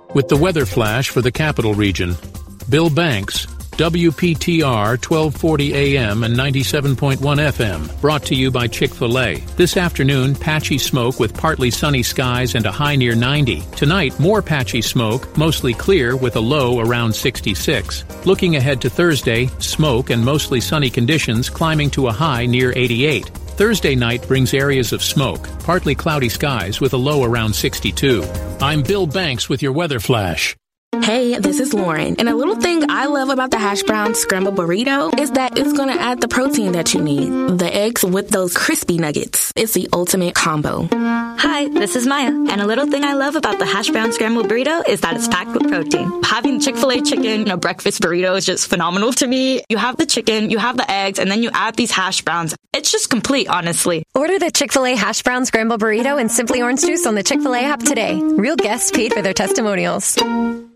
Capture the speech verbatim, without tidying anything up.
with the weather flash for the capital region. Bill Banks, W P T R twelve forty A M and ninety-seven point one F M, brought to you by Chick-fil-A. This afternoon, patchy smoke with partly sunny skies and a high near ninety. Tonight, more patchy smoke, mostly clear with a low around sixty-six. Looking ahead to Thursday, smoke and mostly sunny conditions climbing to a high near eighty-eight. Thursday night brings areas of smoke, partly cloudy skies with a low around sixty-two. I'm Bill Banks with your weather flash. Hey, this is Lauren, and a little thing I love about the hash brown scrambled burrito is that it's going to add the protein that you need. The eggs with those crispy nuggets. It's the ultimate combo. Hi, this is Maya, and a little thing I love about the hash brown scrambled burrito is that it's packed with protein. Having Chick-fil-A chicken in a breakfast burrito is just phenomenal to me. You have the chicken, you have the eggs, and then you add these hash browns. It's just complete, honestly. Order the Chick-fil-A hash brown scrambled burrito and Simply Orange Juice on the Chick-fil-A app today. Real guests paid for their testimonials.